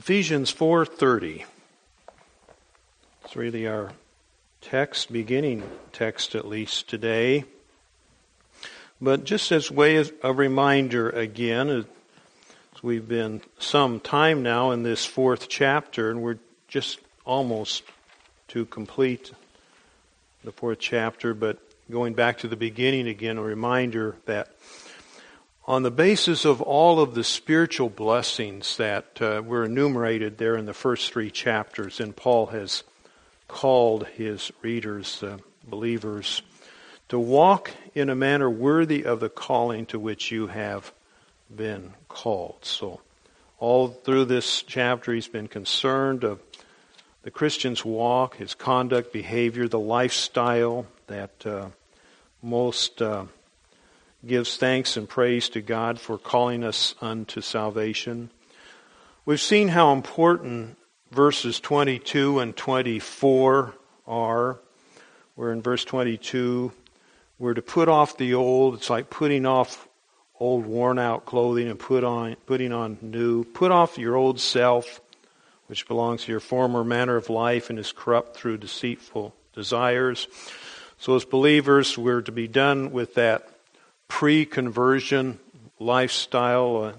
Ephesians 4:30. It's really our text, beginning text at least today. But just as way as a reminder again, as we've been some time now in this fourth chapter, and we're just almost to complete the fourth chapter, but going back to the beginning again, a reminder that on the basis of all of the spiritual blessings that were enumerated there in the first three chapters, and Paul has called his readers, believers, to walk in a manner worthy of the calling to which you have been called. So all through this chapter he's been concerned of the Christian's walk, his conduct, behavior, the lifestyle that most gives thanks and praise to God for calling us unto salvation. We've seen how important verses 22 and 24 are, where in verse 22 we're to put off the old. It's like putting off old worn out clothing and putting on new. Put off your old self, which belongs to your former manner of life and is corrupt through deceitful desires. So as believers, we're to be done with that pre-conversion lifestyle,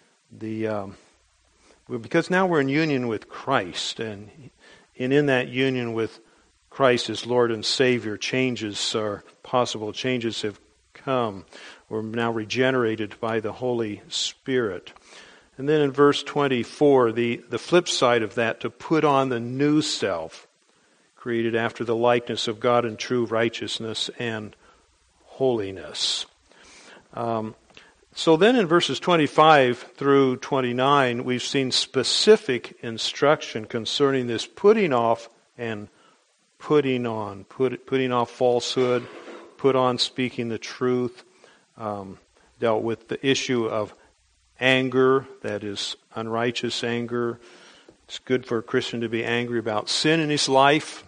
because now we're in union with Christ, and in that union with Christ as Lord and Savior, possible changes have come. We're now regenerated by the Holy Spirit. And then in verse 24, the flip side of that, to put on the new self, created after the likeness of God in true righteousness and holiness. So then in verses 25 through 29, we've seen specific instruction concerning this putting off and putting on. Putting off falsehood, put on speaking the truth. Dealt with the issue of anger, that is unrighteous anger. It's good for a Christian to be angry about sin in his life,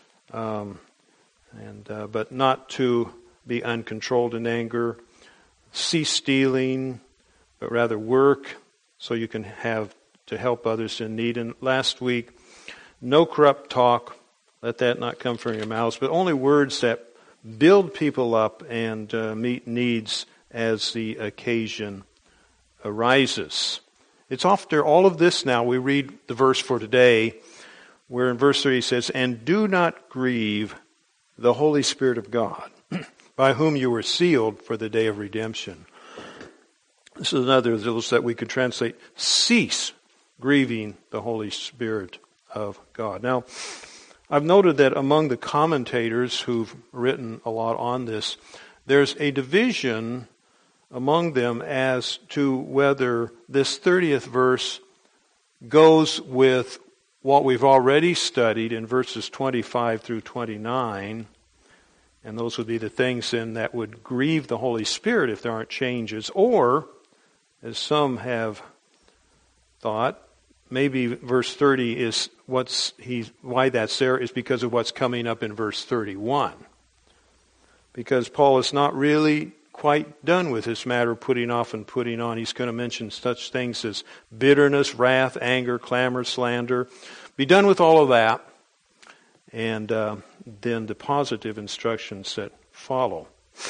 but not to be uncontrolled in anger. Cease stealing, but rather work so you can have to help others in need. And last week, no corrupt talk, let that not come from your mouths, but only words that build people up and meet needs as the occasion arises. It's after all of this now, we read the verse for today, where in verse 3 he says, "And do not grieve the Holy Spirit of God, by whom you were sealed for the day of redemption." This is another of those that we could translate, cease grieving the Holy Spirit of God. Now, I've noted that among the commentators who've written a lot on this, there's a division among them as to whether this 30th verse goes with what we've already studied in verses 25 through 29, and those would be the things then that would grieve the Holy Spirit if there aren't changes. Or, as some have thought, maybe verse 30 is why that's there is because of what's coming up in verse 31. Because Paul is not really quite done with this matter of putting off and putting on. He's going to mention such things as bitterness, wrath, anger, clamor, slander. Be done with all of that. And then the positive instructions that follow.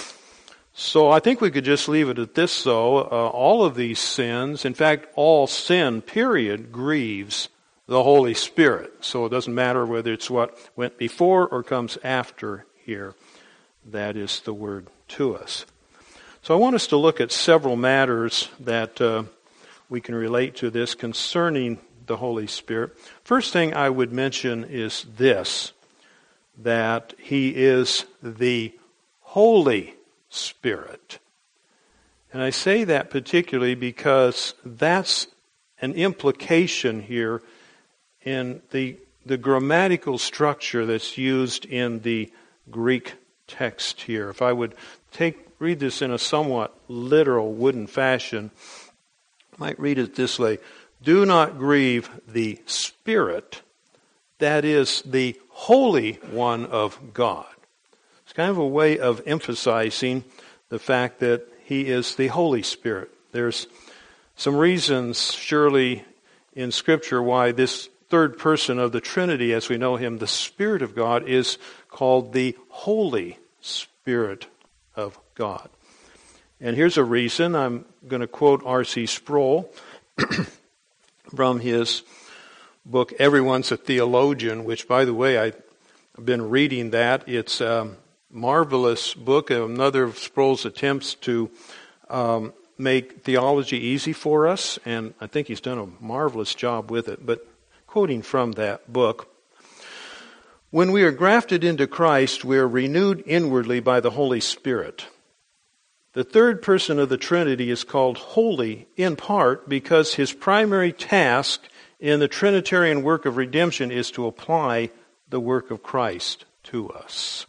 So I think we could just leave it at this, though. All of these sins, in fact, all sin, period, grieves the Holy Spirit. So it doesn't matter whether it's what went before or comes after here. That is the word to us. So I want us to look at several matters that we can relate to this concerning the Holy Spirit. First thing I would mention is this, that He is the Holy Spirit. And I say that particularly because that's an implication here in the grammatical structure that's used in the Greek text here. If I would read this in a somewhat literal wooden fashion, I might read it this way: do not grieve the Spirit, that is the Holy One of God. It's kind of a way of emphasizing the fact that He is the Holy Spirit. There's some reasons, surely, in Scripture why this third person of the Trinity, as we know him, the Spirit of God, is called the Holy Spirit of God. And here's a reason. I'm going to quote R.C. Sproul from his book, Everyone's a Theologian, which, by the way, I've been reading that. It's a marvelous book, another of Sproul's attempts to make theology easy for us, and I think he's done a marvelous job with it. But quoting from that book, when we are grafted into Christ, we are renewed inwardly by the Holy Spirit. The third person of the Trinity is called holy in part because his primary task in the Trinitarian work of redemption is to apply the work of Christ to us.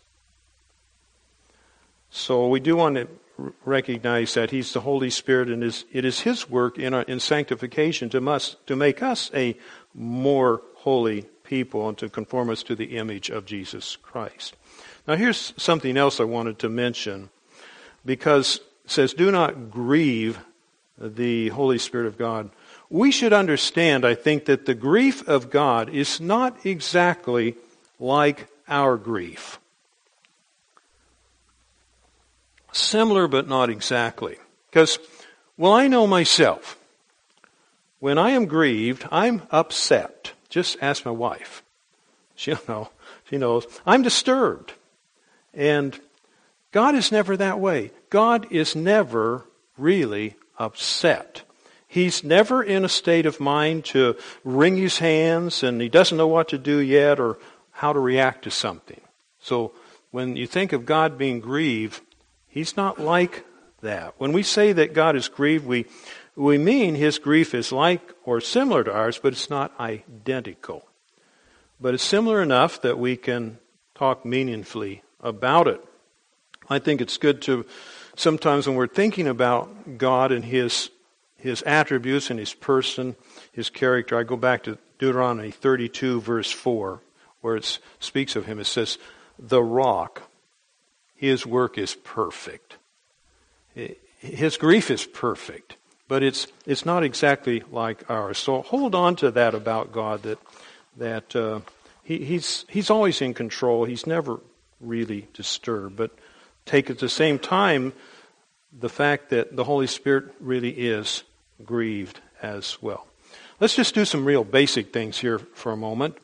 So we do want to recognize that he's the Holy Spirit, and it is his work in sanctification to make us a more holy people and to conform us to the image of Jesus Christ. Now here's something else I wanted to mention, because it says, do not grieve the Holy Spirit of God. We should understand, I think, that the grief of God is not exactly like our grief. Similar, but not exactly. Because, well, I know myself. When I am grieved, I'm upset. Just ask my wife. She'll know. She knows. I'm disturbed. And God is never that way. God is never really upset. He's never in a state of mind to wring his hands, and he doesn't know what to do yet or how to react to something. So when you think of God being grieved, he's not like that. When we say that God is grieved, we mean his grief is like or similar to ours, but it's not identical. But it's similar enough that we can talk meaningfully about it. I think it's good to, sometimes when we're thinking about God and his attributes and his person, his character, I go back to Deuteronomy 32, verse 4, where it speaks of him. It says, the rock, his work is perfect. His grief is perfect, but it's not exactly like ours. So hold on to that about God, that he's always in control. He's never really disturbed. But take at the same time the fact that the Holy Spirit really is grieved as well. Let's just do some real basic things here for a moment.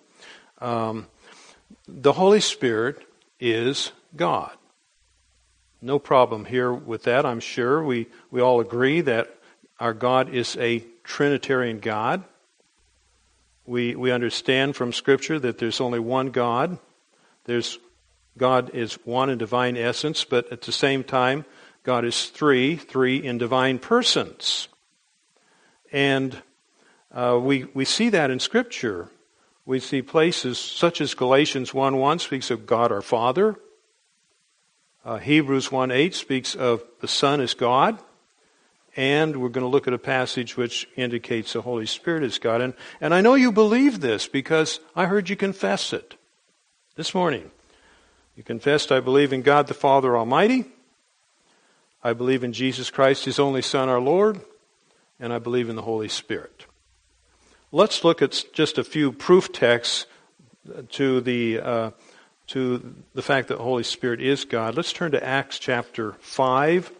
The Holy Spirit is God. No problem here with that, I'm sure. We all agree that our God is a Trinitarian God. We understand from Scripture that there's only one God. God is one in divine essence, but at the same time, God is three in divine persons. And we see that in Scripture. We see places such as Galatians 1:1 speaks of God our Father. Hebrews 1:8 speaks of the Son as God. And we're going to look at a passage which indicates the Holy Spirit is God. And I know you believe this because I heard you confess it this morning. You confessed, I believe in God the Father Almighty. I believe in Jesus Christ, his only Son, our Lord. And I believe in the Holy Spirit. Let's look at just a few proof texts to the fact that the Holy Spirit is God. Let's turn to Acts chapter 5.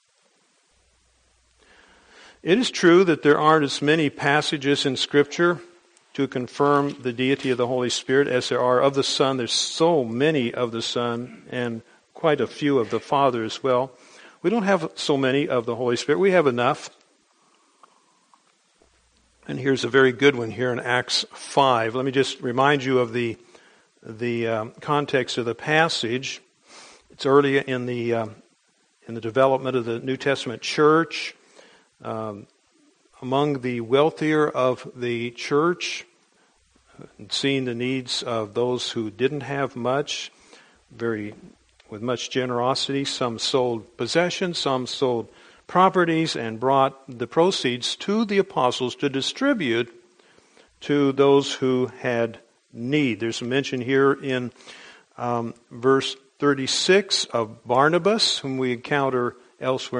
It is true that there aren't as many passages in Scripture to confirm the deity of the Holy Spirit as there are of the Son. There's so many of the Son and quite a few of the Father as well. We don't have so many of the Holy Spirit. We have enough. And here's a very good one here in Acts 5. Let me just remind you of the context of the passage. It's early in the development of the New Testament church. Among the wealthier of the church, seeing the needs of those who didn't have much, with much generosity, some sold possessions, some sold properties, and brought the proceeds to the apostles to distribute to those who had need. There's a mention here in verse 36 of Barnabas, whom we encounter elsewhere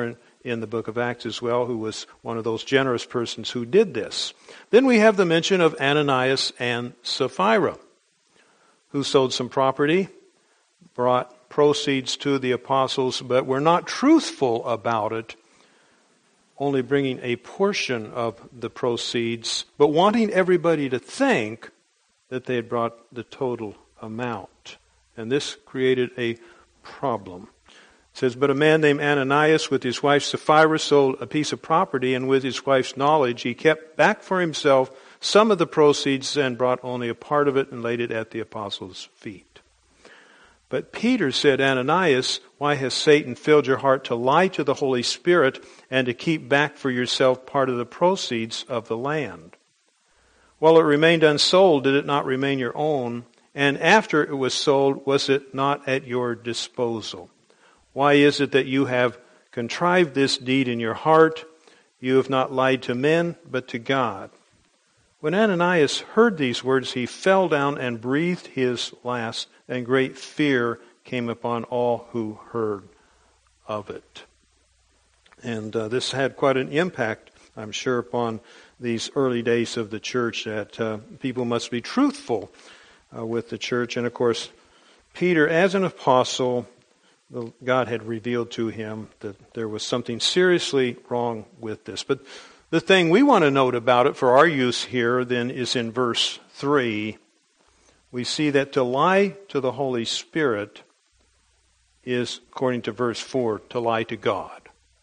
in the book of Acts as well, who was one of those generous persons who did this. Then we have the mention of Ananias and Sapphira, who sold some property, brought proceeds to the apostles, but were not truthful about it, only bringing a portion of the proceeds, but wanting everybody to think that they had brought the total amount. And this created a problem. It says, but a man named Ananias with his wife Sapphira sold a piece of property, and with his wife's knowledge he kept back for himself some of the proceeds and brought only a part of it and laid it at the apostles' feet. But Peter said, Ananias, why has Satan filled your heart to lie to the Holy Spirit and to keep back for yourself part of the proceeds of the land? While it remained unsold, did it not remain your own? And after it was sold, was it not at your disposal? Why is it that you have contrived this deed in your heart? You have not lied to men, but to God. When Ananias heard these words, he fell down and breathed his last, and great fear came upon all who heard of it. And this had quite an impact, I'm sure, upon these early days of the church, that people must be truthful with the church. And of course, Peter, as an apostle, God had revealed to him that there was something seriously wrong with this. But the thing we want to note about it for our use here then is in verse 3. We see that to lie to the Holy Spirit is, according to verse 4, to lie to God,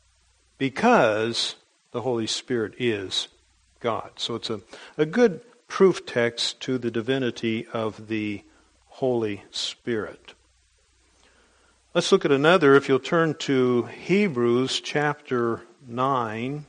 because the Holy Spirit is God. So it's a good proof text to the divinity of the Holy Spirit. Let's look at another. If you'll turn to Hebrews chapter 9,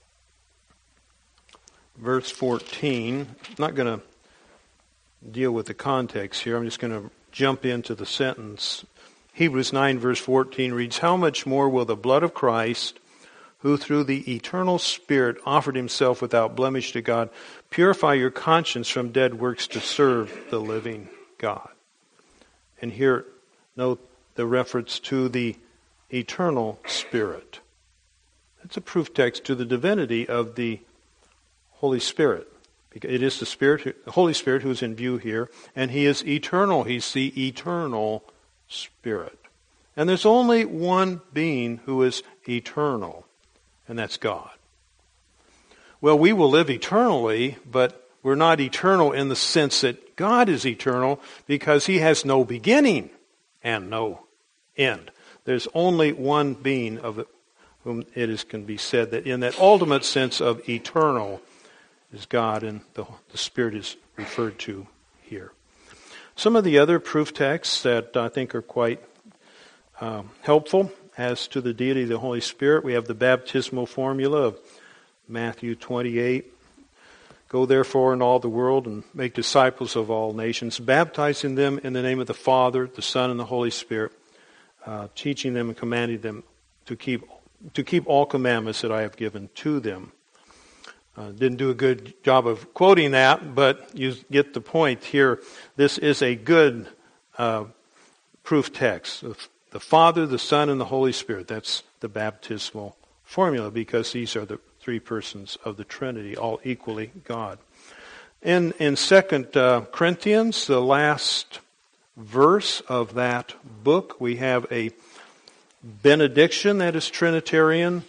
verse 14. I'm not going to deal with the context here. I'm just going to jump into the sentence. Hebrews 9, verse 14 reads, how much more will the blood of Christ, who through the eternal Spirit offered himself without blemish to God, purify your conscience from dead works to serve the living God? And here, note the reference to the eternal Spirit. It's a proof text to the divinity of the Holy Spirit. It is the Holy Spirit who is in view here, and he is eternal. He's the eternal Spirit. And there's only one being who is eternal, and that's God. Well, we will live eternally, but we're not eternal in the sense that God is eternal, because he has no beginning and no end. There's only one being of whom can be said that in that ultimate sense of eternal is God, and the Spirit is referred to here. Some of the other proof texts that I think are quite helpful as to the deity of the Holy Spirit, we have the baptismal formula of Matthew 28. Go therefore in all the world and make disciples of all nations, baptizing them in the name of the Father, the Son, and the Holy Spirit, teaching them and commanding them to keep all commandments that I have given to them. Didn't do a good job of quoting that, but you get the point here. This is a good proof text. The Father, the Son, and the Holy Spirit. That's the baptismal formula, because these are the three persons of the Trinity, all equally God. In 2 Corinthians, the last verse of that book, we have a benediction that is Trinitarian.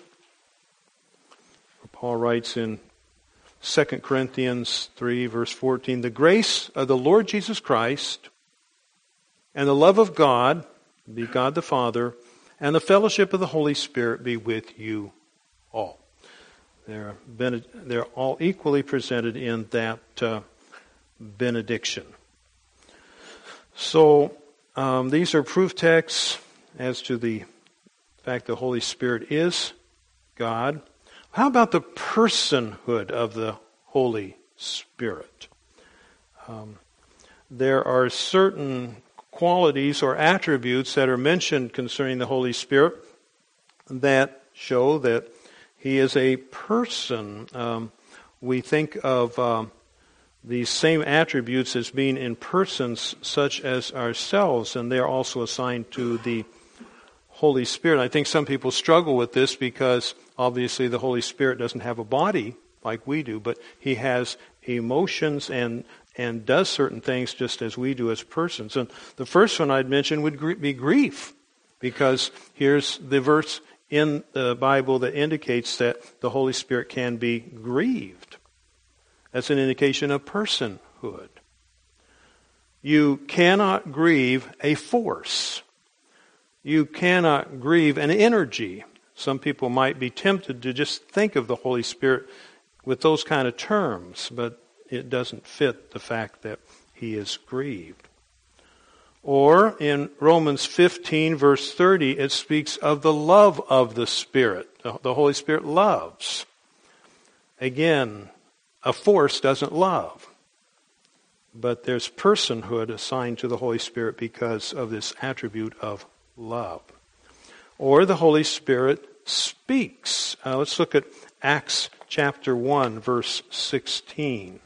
Paul writes in 2 Corinthians 3, verse 14, the grace of the Lord Jesus Christ and the love of God, be God the Father, and the fellowship of the Holy Spirit be with you all. They're all equally presented in that benediction. So these are proof texts as to the fact the Holy Spirit is God. How about the personhood of the Holy Spirit? There are certain qualities or attributes that are mentioned concerning the Holy Spirit that show that he is a person. We think of these same attributes as being in persons such as ourselves, and they are also assigned to the Holy Spirit. I think some people struggle with this because obviously the Holy Spirit doesn't have a body like we do, but He has emotions and does certain things just as we do as persons. And the first one I'd mention would be grief, because here's the verse in the Bible that indicates that the Holy Spirit can be grieved. That's an indication of personhood. You cannot grieve a force. You cannot grieve an energy. Some people might be tempted to just think of the Holy Spirit with those kind of terms, but it doesn't fit the fact that He is grieved. Or in Romans 15, verse 30, it speaks of the love of the Spirit. The Holy Spirit loves. Again, a force doesn't love. But there's personhood assigned to the Holy Spirit because of this attribute of love. Or the Holy Spirit speaks. Let's look at Acts chapter 1, verse 16.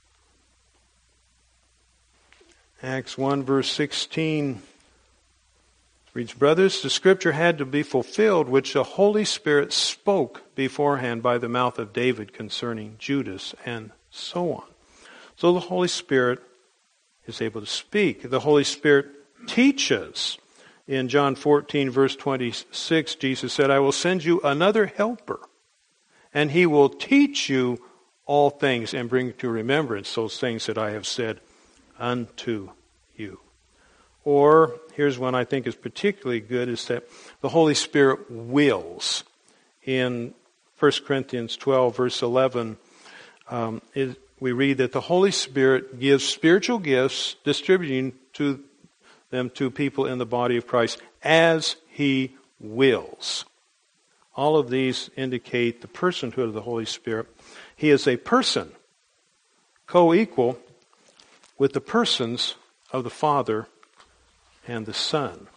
Acts 1, verse 16 reads, "Brothers, the scripture had to be fulfilled, which the Holy Spirit spoke beforehand by the mouth of David concerning Judas," and so on. So the Holy Spirit is able to speak. The Holy Spirit teaches. In John 14, verse 26, Jesus said, "I will send you another helper, and He will teach you all things and bring to remembrance those things that I have said unto you." Or, here's one I think is particularly good, is that the Holy Spirit wills. In 1 Corinthians 12, verse 11, we read that the Holy Spirit gives spiritual gifts, distributing them to people in the body of Christ as He wills. All of these indicate the personhood of the Holy Spirit. He is a person, co-equal with the persons of the Father and the Son.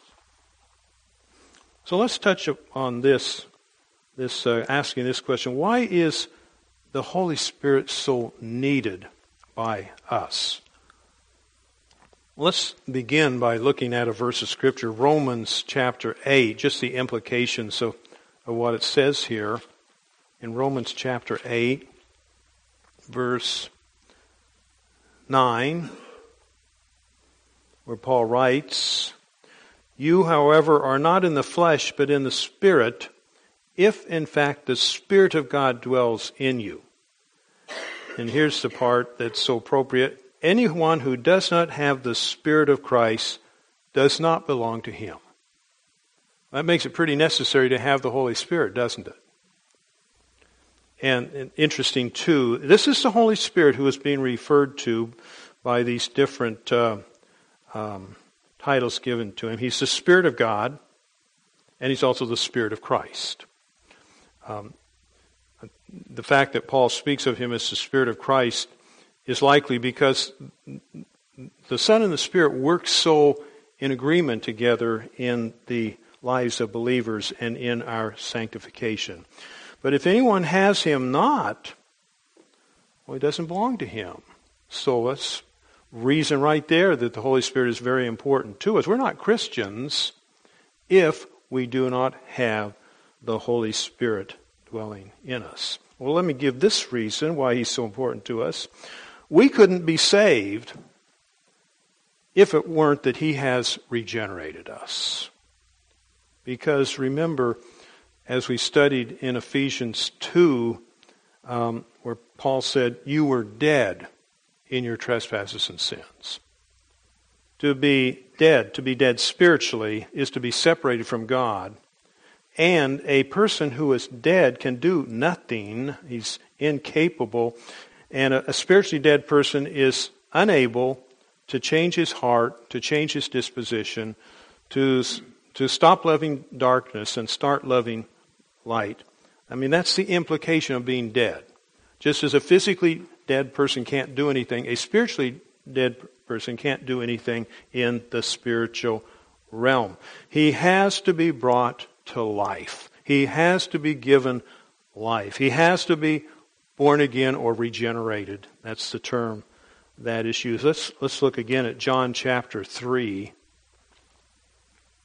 So let's touch on this asking this question: why is the Holy Spirit so needed by us? Let's begin by looking at a verse of Scripture, Romans chapter 8, just the implications of what it says here. In Romans chapter 8, verse 9, where Paul writes, "You, however, are not in the flesh, but in the Spirit, if in fact the Spirit of God dwells in you." And here's the part that's so appropriate. "Anyone who does not have the Spirit of Christ does not belong to Him." That makes it pretty necessary to have the Holy Spirit, doesn't it? And interesting too, this is the Holy Spirit who is being referred to by these different titles given to Him. He's the Spirit of God, and He's also the Spirit of Christ. The fact that Paul speaks of Him as the Spirit of Christ is likely because the Son and the Spirit work so in agreement together in the lives of believers and in our sanctification. But if anyone has Him not, well, he doesn't belong to Him. So that's reason right there that the Holy Spirit is very important to us. We're not Christians if we do not have the Holy Spirit dwelling in us. Well, let me give this reason why He's so important to us. We couldn't be saved if it weren't that He has regenerated us. Because remember, as we studied in Ephesians 2, where Paul said, "You were dead in your trespasses and sins." To be dead spiritually, is to be separated from God. And a person who is dead can do nothing. He's incapable. And a spiritually dead person is unable to change his heart, to change his disposition, to stop loving darkness and start loving light. I mean, that's the implication of being dead. Just as a physically dead person can't do anything, a spiritually dead person can't do anything in the spiritual realm. He has to be brought to life. He has to be given life. He has to be born again or regenerated. That's the term that is used. Let's look again at John chapter 3.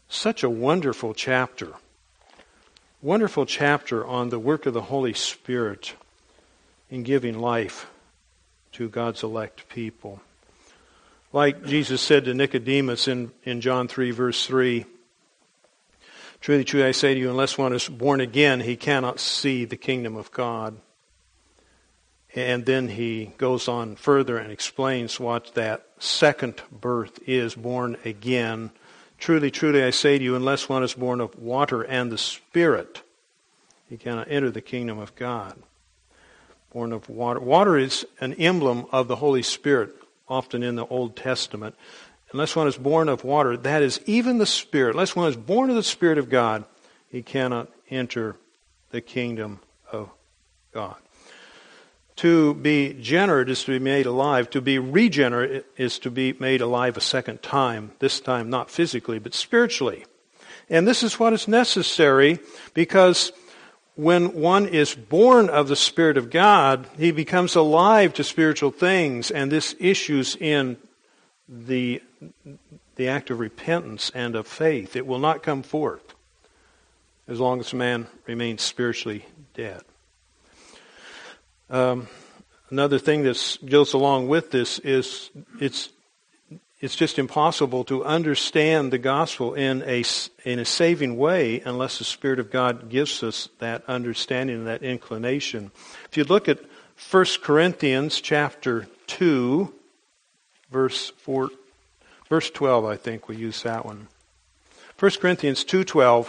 such a wonderful chapter. Wonderful chapter on the work of the Holy Spirit in giving life to God's elect people. Like Jesus said to Nicodemus in John 3, verse 3, "Truly, truly, I say to you, unless one is born again, he cannot see the kingdom of God." And then he goes on further and explains what that second birth is, born again. "Truly, truly, I say to you, unless one is born of water and the Spirit, he cannot enter the kingdom of God." Born of water. Water is an emblem of the Holy Spirit, often in the Old Testament. Unless one is born of water, that is even the Spirit. Unless one is born of the Spirit of God, he cannot enter the kingdom of God. To be generate is to be made alive. To be regenerate is to be made alive a second time. This time not physically, but spiritually. And this is what is necessary, because when one is born of the Spirit of God, he becomes alive to spiritual things, and this issues in the act of repentance and of faith. It will not come forth as long as man remains spiritually dead. Another thing that goes along with this is it's just impossible to understand the gospel in a saving way unless the Spirit of God gives us that understanding and that inclination. If you look at 1 Corinthians chapter 2, verse 12, I think we use that one. 1 Corinthians 2:12.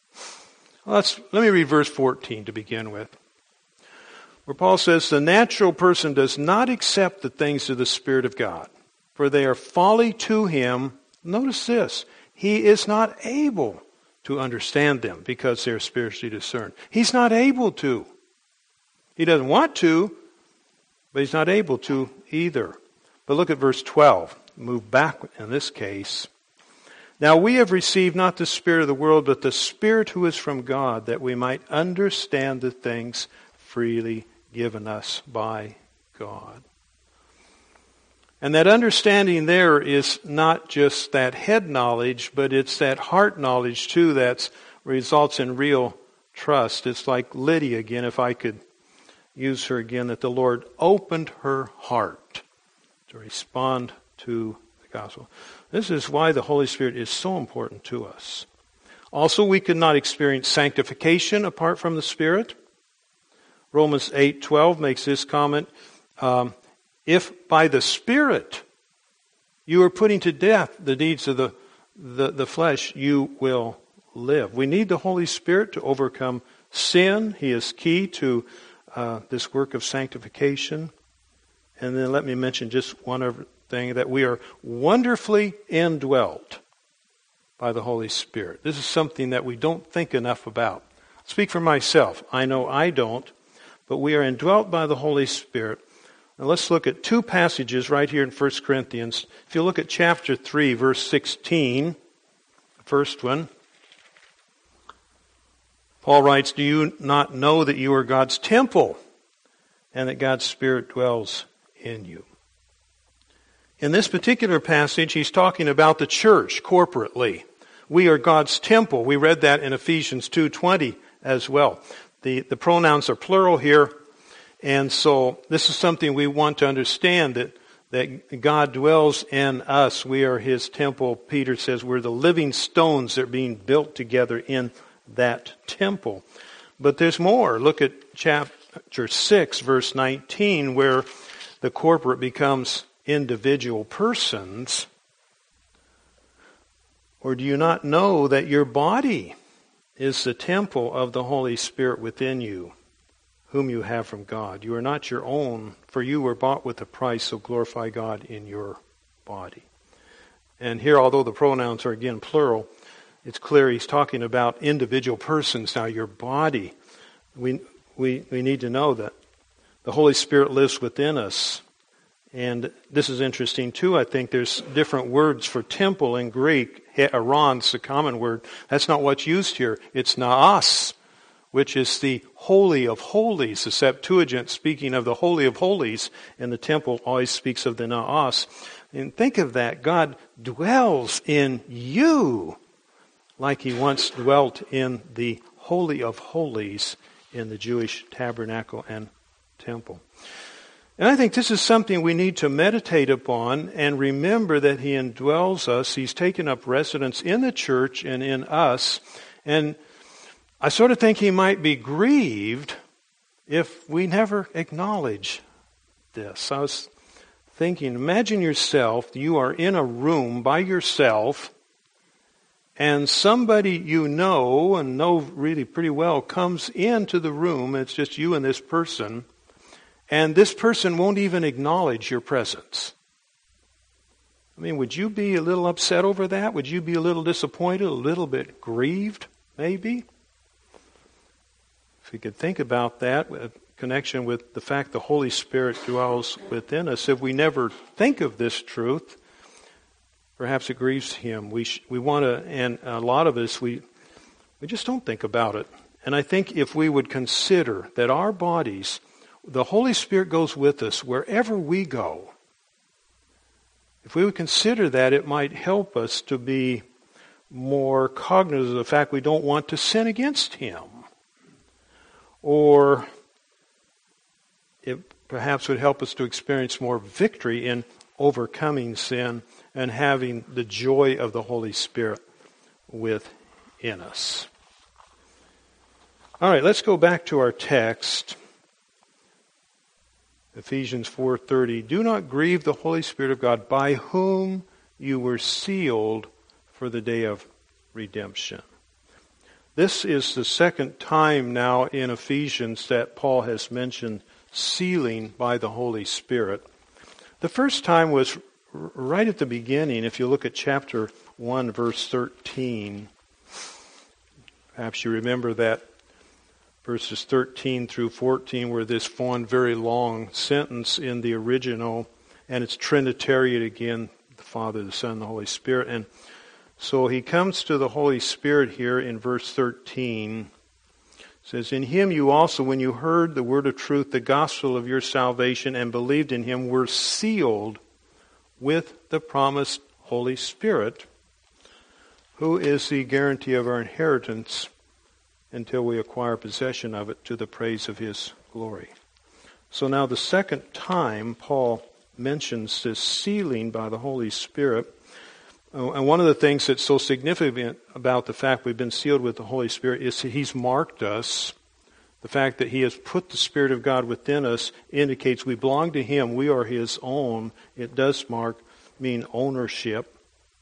Let me read verse 14 to begin with, where Paul says, "The natural person does not accept the things of the Spirit of God, for they are folly to him." Notice this. "He is not able to understand them because they are spiritually discerned." He's not able to. He doesn't want to, but he's not able to either. But look at verse 12. Move back in this case. "Now we have received not the spirit of the world, but the Spirit who is from God, that we might understand the things freely given us by God." And that understanding there is not just that head knowledge, but it's that heart knowledge too that results in real trust. It's like Lydia again, if I could use her again, that the Lord opened her heart to respond to the gospel. This is why the Holy Spirit is so important to us. Also, we could not experience sanctification apart from the Spirit. Romans 8:12 makes this comment, if by the Spirit you are putting to death the deeds of the flesh, you will live. We need the Holy Spirit to overcome sin. He is key to this work of sanctification. And then let me mention just one other thing, that we are wonderfully indwelt by the Holy Spirit. This is something that we don't think enough about. I'll speak for myself. I know I don't. But we are indwelt by the Holy Spirit. Now let's look at two passages right here in 1 Corinthians. If you look at chapter 3, verse 16, the first one, Paul writes, "Do you not know that you are God's temple and that God's Spirit dwells in you?" In this particular passage, he's talking about the church corporately. We are God's temple. We read that in Ephesians 2:20 as well. The pronouns are plural here, and so this is something we want to understand, that God dwells in us. We are His temple. Peter says we're the living stones that are being built together in that temple. But there's more. Look at chapter 6, verse 19, where the corporate becomes individual persons. "Or do you not know that your body is the temple of the Holy Spirit within you, whom you have from God? You are not your own, for you were bought with a price, so glorify God in your body." And here, although the pronouns are again plural, it's clear he's talking about individual persons. Now, your body, we need to know that the Holy Spirit lives within us. And this is interesting too. I think there's different words for temple in Greek. Aron's the common word. That's not what's used here. It's naos, which is the Holy of Holies. The Septuagint speaking of the Holy of Holies, and the temple always speaks of the naos. And think of that. God dwells in you. like he once dwelt in the Holy of Holies in the Jewish tabernacle and temple. And I think this is something we need to meditate upon and remember that he indwells us. He's taken up residence in the church and in us. And I sort of think he might be grieved if we never acknowledge this. I was thinking, imagine yourself, you are in a room by yourself, and somebody you know and know really pretty well comes into the room. It's just you and this person. And this person won't even acknowledge your presence. I mean, would you be a little upset over that? Would you be a little disappointed, a little bit grieved, maybe? If we could think about that in connection with the fact the Holy Spirit dwells within us, if we never think of this truth, perhaps it grieves him. We want to, and a lot of us, we just don't think about it. And I think if we would consider that our bodies, the Holy Spirit goes with us wherever we go. If we would consider that, it might help us to be more cognizant of the fact we don't want to sin against him. Or it perhaps would help us to experience more victory in overcoming sin and having the joy of the Holy Spirit within us. All right, let's go back to our text. Ephesians 4:30, do not grieve the Holy Spirit of God, by whom you were sealed for the day of redemption. This is the second time now in Ephesians that Paul has mentioned sealing by the Holy Spirit. The first time was right at the beginning, if you look at chapter 1, verse 13. Perhaps you remember that verses 13 through 14 were this one very long sentence in the original, and it's Trinitarian again, the Father, the Son, the Holy Spirit. And so he comes to the Holy Spirit here in verse 13. It says, in him you also, when you heard the word of truth, the gospel of your salvation, and believed in him, were sealed with the promised Holy Spirit, who is the guarantee of our inheritance until we acquire possession of it to the praise of his glory. So now the second time Paul mentions this sealing by the Holy Spirit. And one of the things that's so significant about the fact we've been sealed with the Holy Spirit is that he's marked us. The fact that he has put the Spirit of God within us indicates we belong to him. We are his own. It does mean ownership.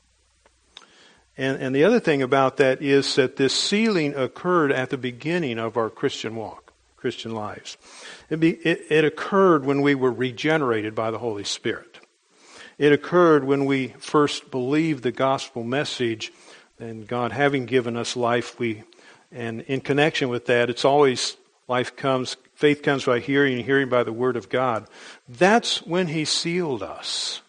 And the other thing about that is that this sealing occurred at the beginning of our Christian walk, Christian lives. It occurred when we were regenerated by the Holy Spirit. It occurred when we first believed the gospel message, and God having given us life, and in connection with that, it's always faith comes by hearing, and hearing by the word of God. That's when he sealed us.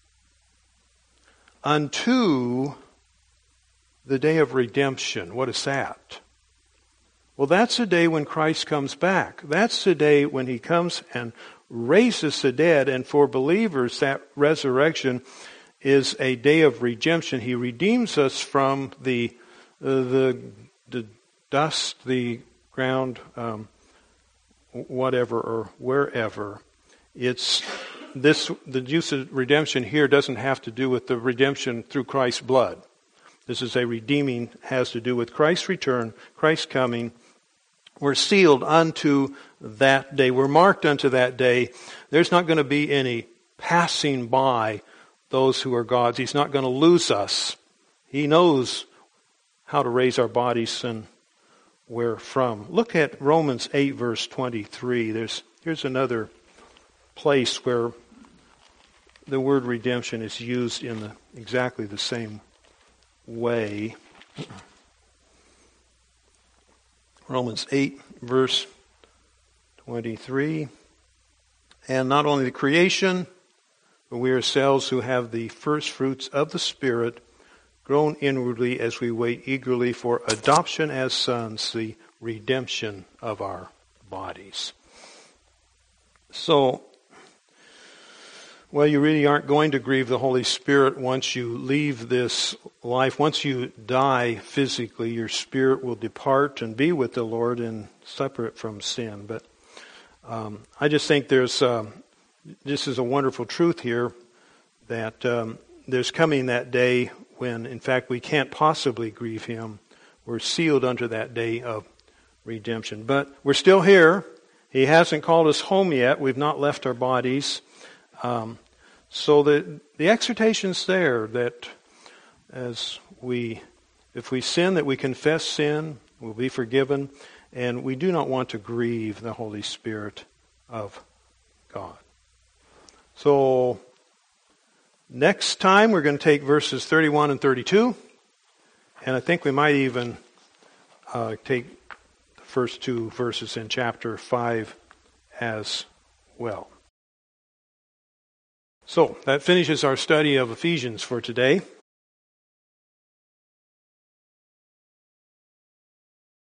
Unto the day of redemption. What is that? Well, that's the day when Christ comes back. That's the day when he comes and raises the dead. And for believers, that resurrection is a day of redemption. He redeems us from the dust, the ground, whatever or wherever. The use of redemption here doesn't have to do with the redemption through Christ's blood. This is a redeeming, has to do with Christ's return, Christ's coming. We're sealed unto that day. We're marked unto that day. There's not going to be any passing by those who are God's. He's not going to lose us. He knows how to raise our bodies and where from. Look at Romans 8, verse 23. Here's another place where the word redemption is used in exactly the same way. Romans 8, verse 23. And not only the creation, but we ourselves who have the first fruits of the Spirit, groan inwardly as we wait eagerly for adoption as sons, the redemption of our bodies. So, Well, you really aren't going to grieve the Holy Spirit once you leave this life. Once you die physically, your spirit will depart and be with the Lord and separate from sin. But I just think this is a wonderful truth here, that there's coming that day when, in fact, we can't possibly grieve Him. We're sealed unto that day of redemption. But we're still here. He hasn't called us home yet. We've not left our bodies. So the exhortation's there that if we sin, that we confess sin, we'll be forgiven, and we do not want to grieve the Holy Spirit of God. So next time we're going to take verses 31 and 32, and I think we might even take the first two verses in chapter 5 as well. So that finishes our study of Ephesians for today.